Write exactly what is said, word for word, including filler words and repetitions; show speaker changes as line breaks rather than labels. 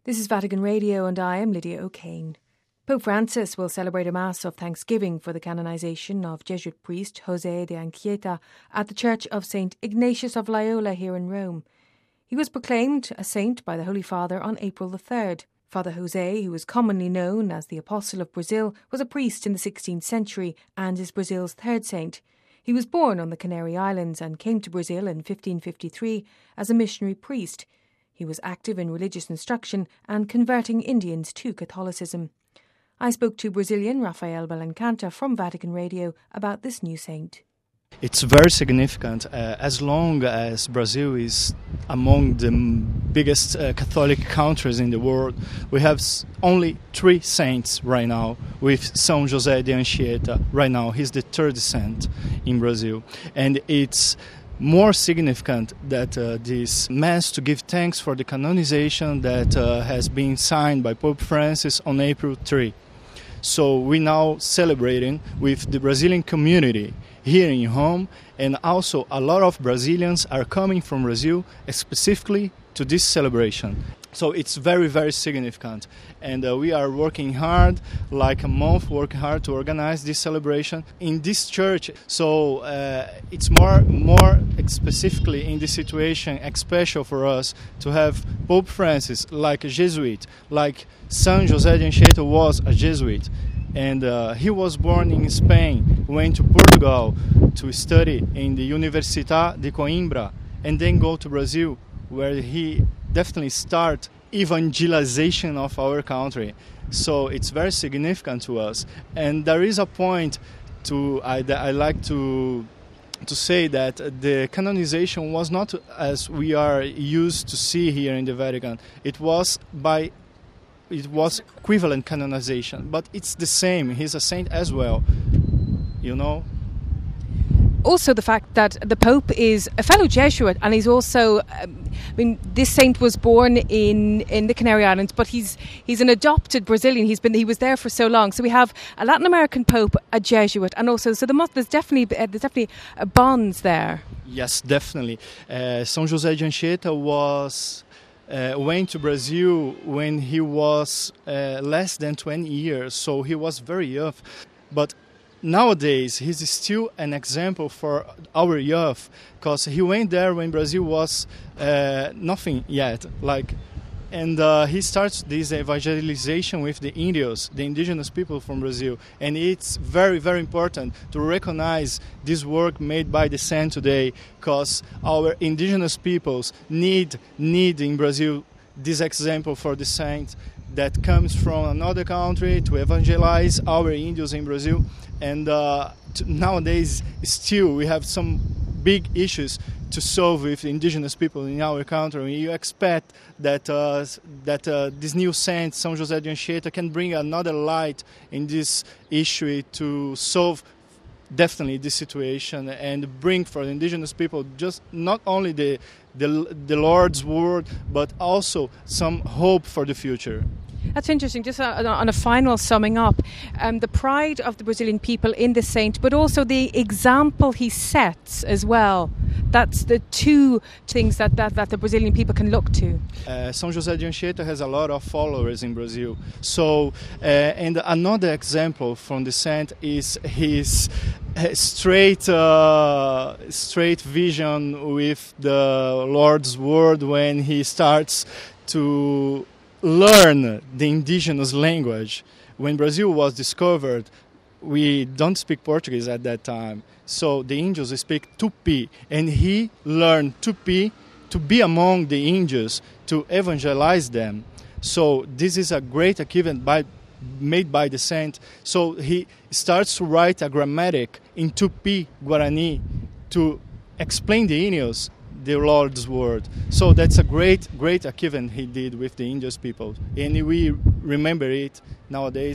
This is Vatican Radio and I am Lydia O'Kane. Pope Francis will celebrate a Mass of Thanksgiving for the canonisation of Jesuit priest José de Anchieta at the Church of Saint Ignatius of Loyola here in Rome. He was proclaimed a saint by the Holy Father on April the third. Father José, who is commonly known as the Apostle of Brazil, was a priest in the sixteenth century and is Brazil's third saint. He was born on the Canary Islands and came to Brazil in fifteen fifty-three as a missionary priest. He was active in religious instruction and converting Indians to Catholicism. I spoke to Brazilian Rafael Belancanta from Vatican Radio about this new saint.
It's very significant uh, as long as Brazil is among the biggest uh, Catholic countries in the world. We have only three saints right now, with São José de Anchieta right now. He's the third saint in Brazil. And it's more significant that uh, this Mass to give thanks for the canonization that uh, has been signed by Pope Francis on April third. So we're now celebrating with the Brazilian community here in Rome, and also a lot of Brazilians are coming from Brazil specifically to this celebration. So it's very, very significant. And uh, we are working hard, like a month, working hard to organize this celebration in this church. So uh, it's more, more specifically in this situation, special for us to have Pope Francis, like a Jesuit, like São José de Anchieta was a Jesuit. And uh, he was born in Spain, went to Portugal to study in the Universidade de Coimbra, and then go to Brazil, where he definitely start evangelization of our country. So it's very significant to us. And there is a point to I, I like to to say that the canonization was not as we are used to see here in the Vatican. It was by it was equivalent canonization, but it's the same. He's a saint as well, you know.
Also the fact that the Pope is a fellow Jesuit, and he's also, um, I mean, this saint was born in, in the Canary Islands, but he's he's an adopted Brazilian. He's been he was there for so long. So we have a Latin American Pope, a Jesuit, and also so there must, there's definitely uh, there's definitely uh, bonds there.
Yes, definitely. Uh, São José de Anchieta was. Uh, went to Brazil when he was uh, less than twenty years, so he was very young. But nowadays, he's still an example for our youth, because he went there when Brazil was uh, nothing yet. Like, and uh, he starts this evangelization with the Indios, the indigenous people from Brazil. And it's very, very important to recognize this work made by the saint today, because our indigenous peoples need, need in Brazil this example for the saint that comes from another country to evangelize our Indios in Brazil. And uh, to nowadays, still, we have some big issues to solve with indigenous people in our country. You expect that uh, that uh, this new saint, São José de Anchieta, can bring another light in this issue to solve definitely this situation and bring for the indigenous people just not only the the, the Lord's word, but also some hope for the future.
That's interesting. Just on a final summing up, um, the pride of the Brazilian people in the saint, but also the example he sets as well. That's the two things that, that, that the Brazilian people can look to.
Uh, São José de Anchieta has a lot of followers in Brazil. So, uh, and another example from the saint is his straight, uh, straight vision with the Lord's word when he starts to learn the indigenous language. When Brazil was discovered, we don't speak Portuguese at that time. So the Indios speak Tupi, and he learned Tupi to be among the Indios, to evangelize them. So this is a great achievement by, made by the saint. So he starts to write a grammatic in Tupi Guarani to explain the Indios the Lord's word. So that's a great, great achievement he did with the Indios people. And we remember it nowadays.